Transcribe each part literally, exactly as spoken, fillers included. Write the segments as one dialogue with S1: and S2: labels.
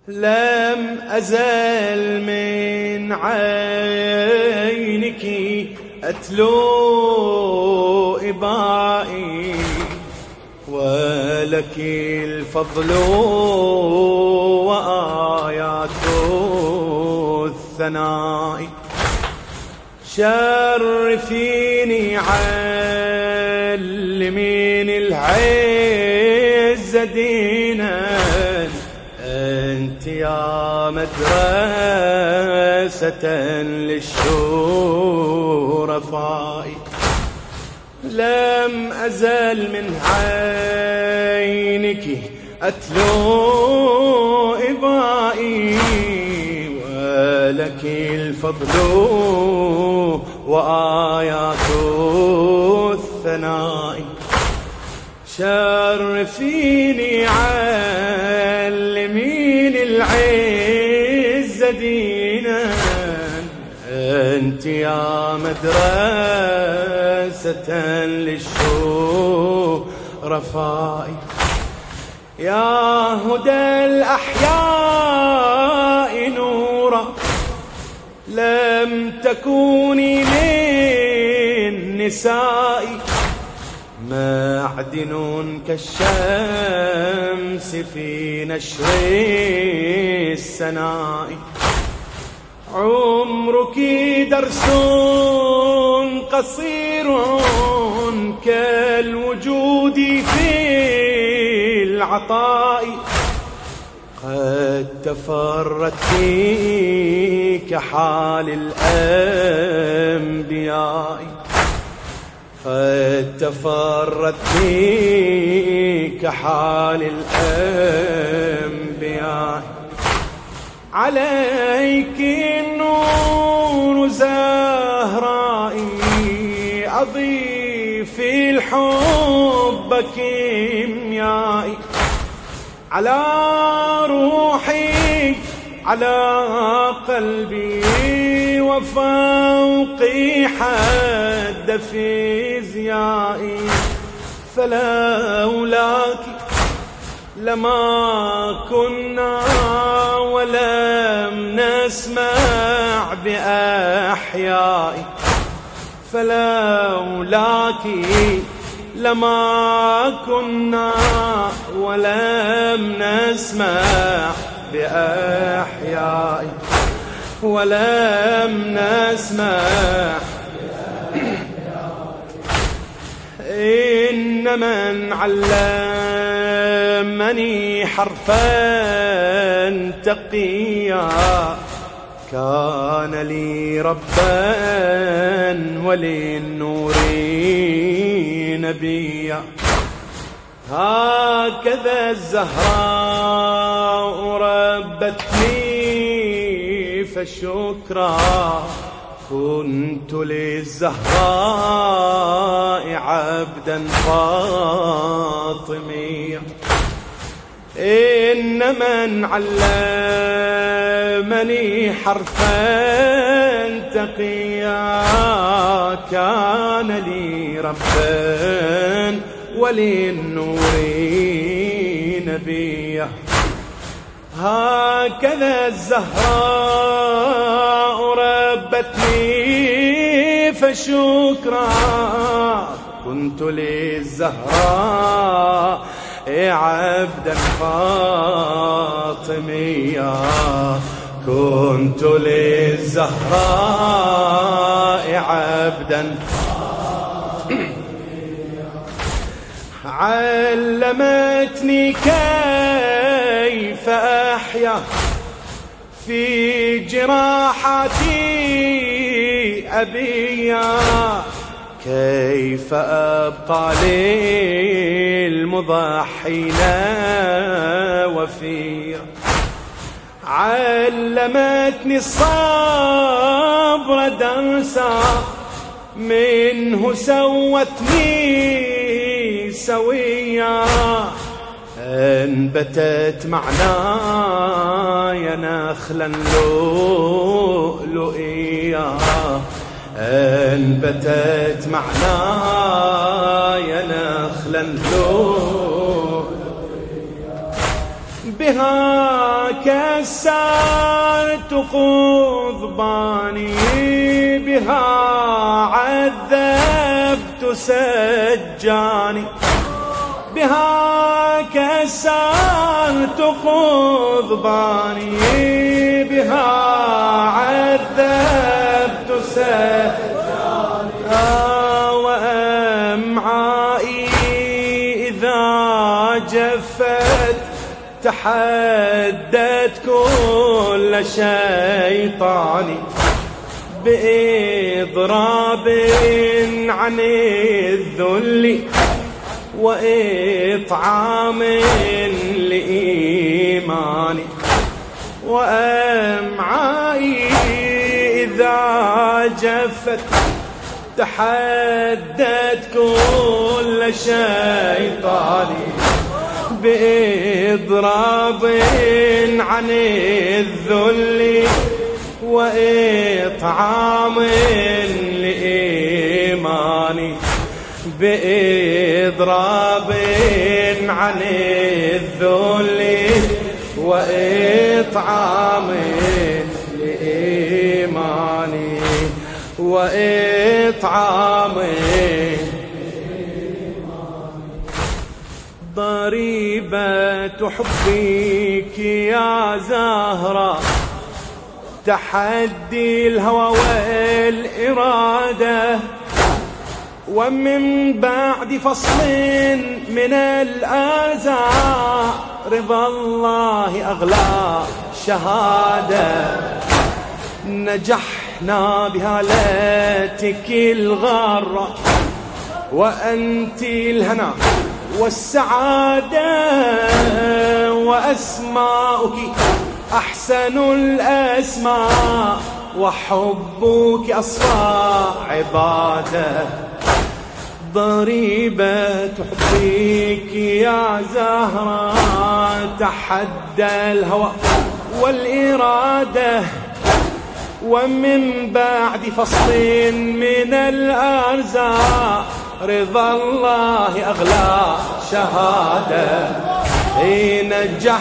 S1: لم أزل من عينك أتلو إبائي، ولك الفضل وآيات الثناء. شرفيني علميني العز دينا، أنت يا مدرسة للشرفاء. لم أزل من عينك أتلو إبائي، ولك الفضل وآيات الثناء. شرفيني علميني العز دينا، أنت يا مدرسة للشرفاء. يا هدى الأحياء نورا، لم تكوني للنساء، معدن كالشمس في نشر السناء. عمرك درس قصير كالوجود في العطاء، قد تفرت فيك حال الأنبياء، قد تفرت فيك حال الأنبياء. عليك النور زهرائي، أضيف الحب كيميائي، على روحي على قلبي وفوقي حد فيزيائي. فلولاك لما كنا ولم نسمع بأحيائي، فلولاك لما كنا ولم نسمع بأحيائي، ولم نسمع. إن من علمني حرفا تقيا، كان لي ربا وللنور نبيا. هكذا الزهراء ربتني فشكرا، كنت للزهراء عبدا فاطميا. إن من علمني حرفا تقيا، كان لي ربا وللنور نبيا. هكذا الزهراء ربتني فشكرا، كنت للزهراء عبدا فاطميا، كنت للزهراء عبدا فاطميا. علمتني كيف أحيا في جراحاتي أبيا، كيف أبقى للمضحين وفيا. علمتني الصبر درسا، منه سوتني سويا. أنبتت معناي نخلا لؤلؤيا، أنبتت معناي نخلا لؤلؤيا. بها كسرت قضباني، بها عذبت سجاني، بها كسرت قضباني، بها عذبت سجاني. وأمعائي إذا جفت تحدت كل شيطان، بإضراب عن الذل وإطعام لإيماني. وأمعائي إذا جفت تحدت كل شيطان، بإضراب عن الذل وإطعام لإيماني، بإضراب عن الذل وإطعام لإيماني، وإطعام. ضريبة حبك يا زهرة تحدي الهوى والإرادة، ومن بعد فصل من الآزار رضا الله أغلى شهادة. نجحنا بهالتك الغارة وأنت الهنا والسعادة، وأسماؤك أحسن الأسماء، وحبك أصفى عبادة. ضريبة حبك يا زهرة تحدى الهوى والإرادة، ومن بعد فصل من الأرزاق رضا الله أغلى شهادة. نجح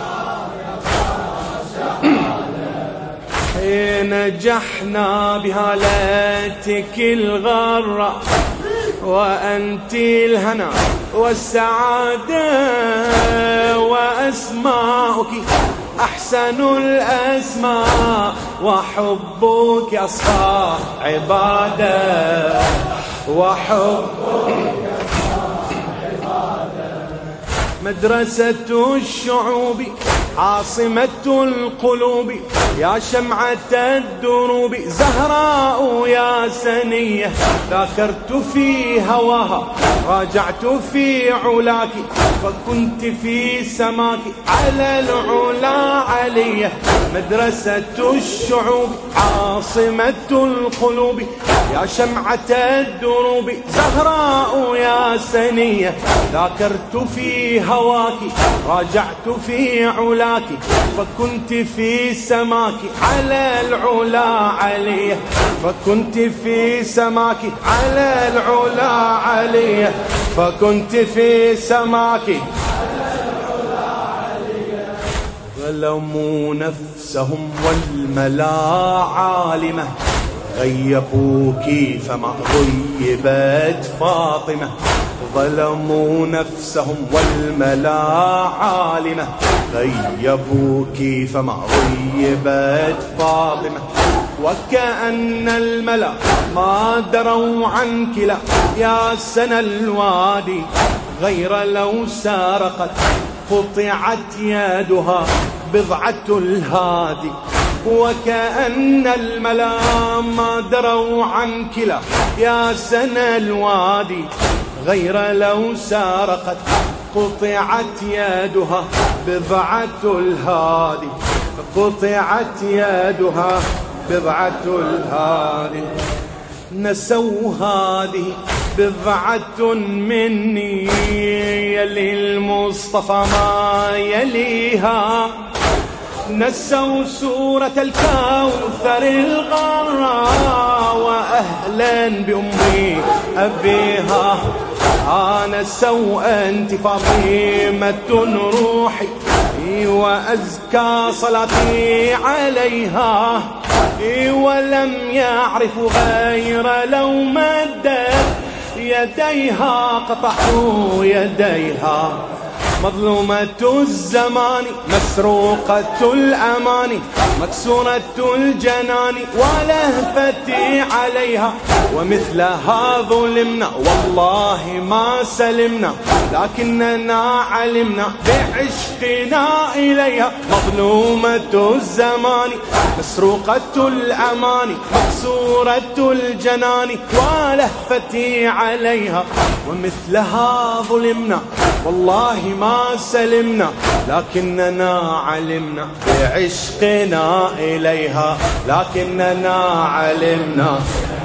S1: نجحنا بهالتك الغرة وأنت الهنا والسعادة، وأسماؤك أحسن الأسماء، وحبك أصفى عبادة، وحبك مدرسة الشعوب عاصمة القلوب، يا شمعة الدروب زهراء يا سنية. ذاكرت في هواها راجعت في علاك، فكنت في سماك على العلا علية. مدرسة الشعوب عاصمة القلوب، يا شمعة الدروب زهراء يا سنية. ذاكرت في هواك راجعت في علاك، فكنت في سماك على العلا علية، فكنت في سماك على العلا علية، فكنت في سماك على العلا علية. ظلموا نفسهم والملا عالمة، غيبوك فما غيبت فاطمة. ظلموا نفسهم والملا عالمة، غيبوك فما غيبت فاطمة. وكأن الملا ما دروا عنك لا يا سنى الوادي، غير لو سارقت قطعت يدها بضعة الهادي. وكأن الملا ما دروا عنك لا يا سنى الوادي، غير لو سارقت قطعت يدها بضعة الهادي، قطعت يدها بضعة الهادي. نسوا هذه بضعة مني، يلي المصطفى ما يليها. نسوا سورة الكوثر الغراء، وأهلا بأمي أبيها. نسوا أنت فاطمة روحي وأزكى صلاتي عليها، ولم يعرف غير لو مدت يديها قطعوا يديها. مظلومة الزمان مسروقة الأمان مكسورة الجنان ولهفتي عليها، ومثلها ظلمنا والله ما سلمنا، لكننا علمنا بعشقنا إليها. مظلومة الزمان مسروقة الأمان مكسورة الجنان ولهفتي عليها، ومثلها ظلمنا والله ما سلمنا، لكننا علمنا بعشقنا إليها، لكننا علمنا.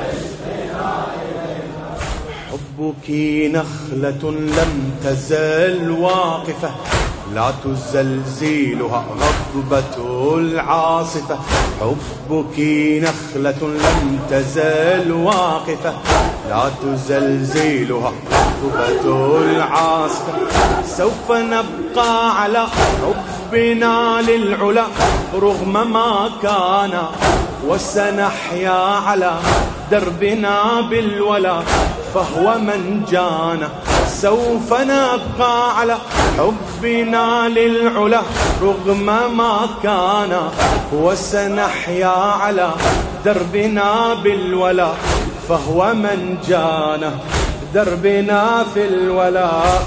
S1: حبك نخلة لم تزل واقفة لا تزلزلها غضبة العاصفة. حبك نخلة لم تزل واقفة لا تزلزلها غضبة العاصفة. سوف نبقى على حبنا للعلا رغم ما كان، وسنحيا على دربنا بالولا فهو من جانا. سوف نبقى على حبنا للعلا رغم ما كان، وسنحيا على دربنا بالولا فهو من جانا. دربنا في الولاء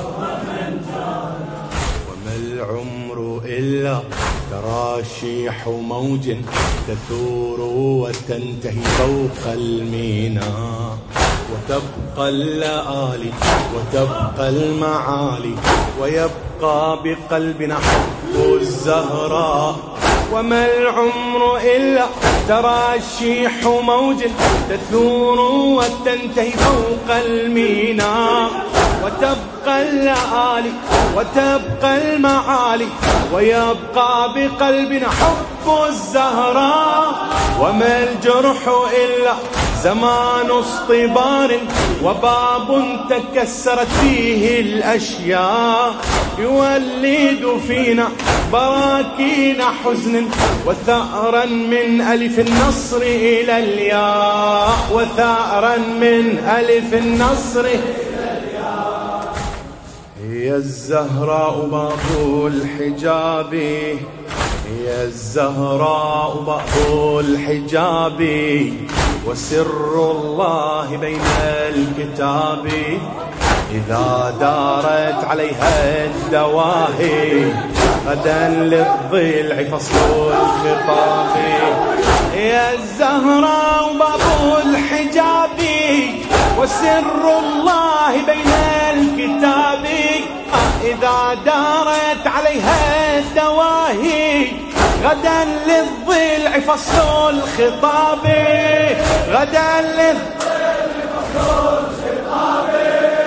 S1: وما العمر إلا تراشيح موج تثور وتنتهي فوق الميناء، وتبقى اللآلي وتبقى المعالي ويبقى بقلبنا حب الزهراء. وما العمر إلا تراشيح موج تثور وتنتهي فوق الميناء، وتبقى اللآلي وتبقى المعالي ويبقى بقلبنا حب الزهراء. وما الجرح إلا زمان اصطبار وباب تكسرت فيه الأشياء، يولد فينا براكين حزن وثأرا من ألف النصر إلى الياء، وثأرا من ألف النصر إلى الياء. هي الزهراء باب الحجاب، هي الزهراء باب الحجاب، وسر الله بين الكتاب. إذا دارت عليها الدواهي غدا للضلع فصل الخطاب. هي الزهراء باب الحجاب وسر الله بين الكتاب. إذا دارت عليها الدواهي غدا للضلع فصل الخطاب. غدا للضلع فصل الخطاب.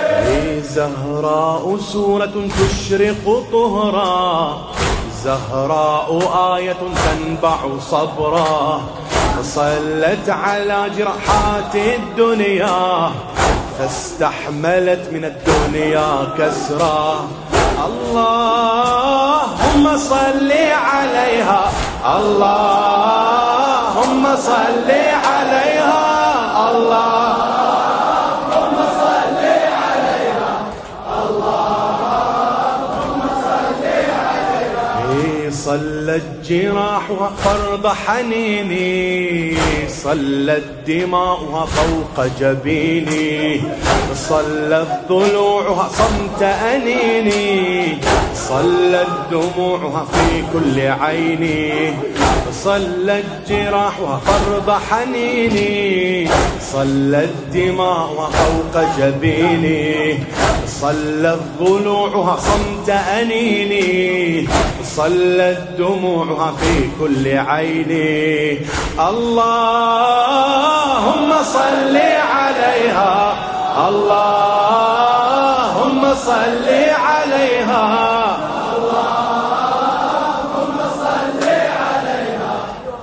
S1: زهراء سورة تشرق طهرا، زهراء آية تنبع صبرا، صلت على جراحات الدنيا فاستحملت من الدنيا كسرا. اللهم صل عليها، اللهم صل عليها، اللهم صل عليها، اللهم صل عليها. صلت جراحها فرض حنيني، صلت دماؤها فوق جبيني، صلت ضلوعها صمت أنيني، صلت دموعها في كل عيني. صلت جراحها فرض حنيني، صلت دماؤها فوق جبيني، صلت ضلوعها صمت أنيني، صلت دموعها في كل عيني. اللهم صل عليها، اللهم صل عليها، اللهم صل عليها،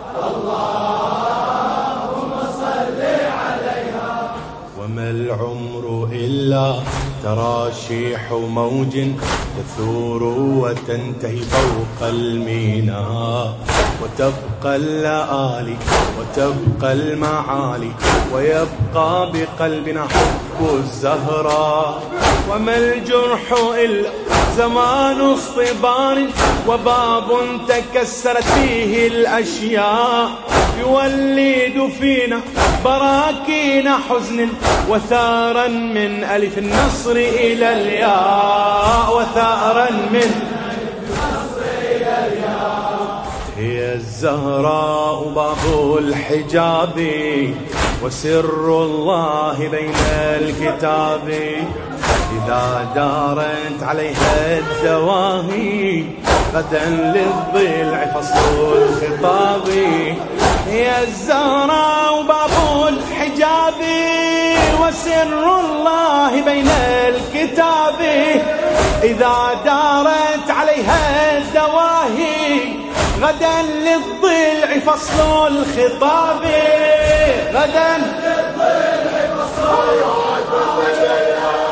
S1: اللهم صل عليها. وما العمر إلا تراشي
S2: تشيح موج تثور وتنتهي فوق الميناء، وتبقى اللآلي وتبقى المعالي، ويبقى بقلبنا حب الزهراء. وما الجرح إلا زمان اصطبار، وباب تكسرت فيه الأشياء، يولد فينا براكين حزن، وثارا من ألف النصر إلى الياء، وثارا من النصر إلى الياء. هي الزهراء باب الحجاب، وسر الله بين الكتاب، إذا دارت عليها الدواهي غدا للضلع فصل الخطاب. هي الزهراء باب الحجاب، وسر الله بين الكتاب، إذا دارت عليها الدواهي غدا للضلع فصل الخطاب. غدا للضلع فصل الخطاب.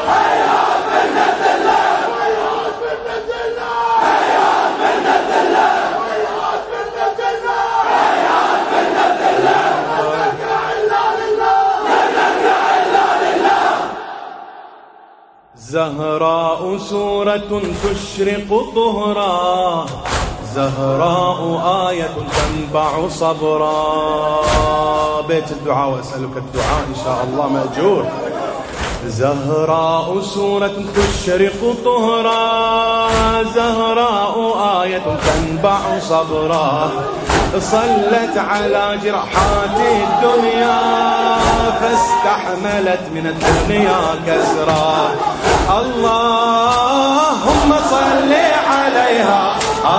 S2: زهراء سورة تشرق طهرا، زهراء آية تنبع صبرا. بيت الدعاء وأسألك الدعاء إن شاء الله مأجور. زهراء سورة تشرق طهرا، زهراء آية تنبع صبرا. صلت على جراحات الدنيا، فاستحملت من الدنيا كسرا. اللهم صل عليها،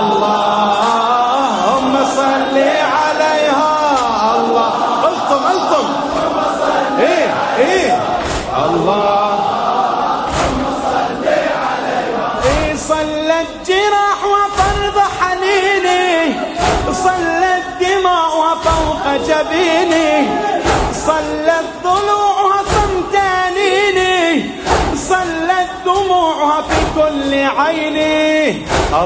S2: اللهم صل عليها. الله الطم الطم ايه ايه اللهم صل عليها. إيه صلت جراح وفرض حنيني، صلت دماؤها فوق جبيني، صلت ضلوعها صمت أنيني، صلت دموعها في كل عيني.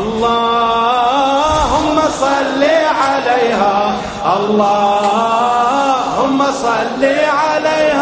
S2: اللهم صل عليها، اللهم صل عليها.